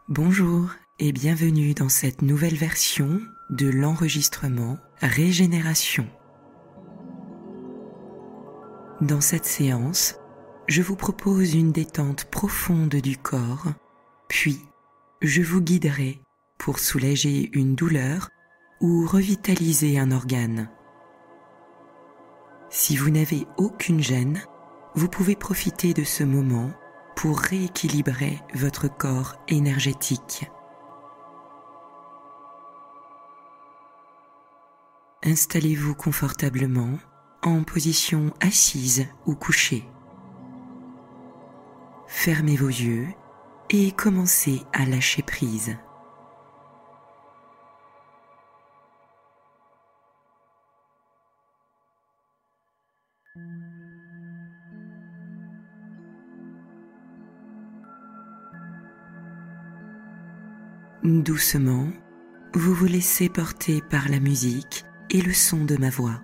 Bonjour et bienvenue dans cette nouvelle version de l'enregistrement Régénération. Dans cette séance, je vous propose une détente profonde du corps, puis je vous guiderai pour soulager une douleur ou revitaliser un organe. Si vous n'avez aucune gêne, vous pouvez profiter de ce moment pour rééquilibrer votre corps énergétique. Installez-vous confortablement en position assise ou couchée. Fermez vos yeux et commencez à lâcher prise. Doucement, vous vous laissez porter par la musique et le son de ma voix.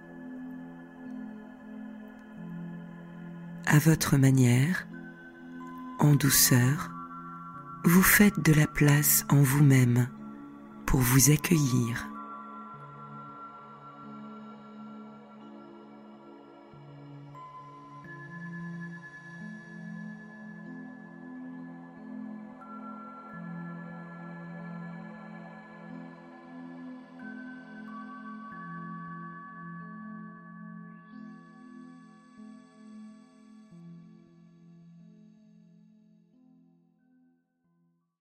À votre manière, en douceur, vous faites de la place en vous-même pour vous accueillir.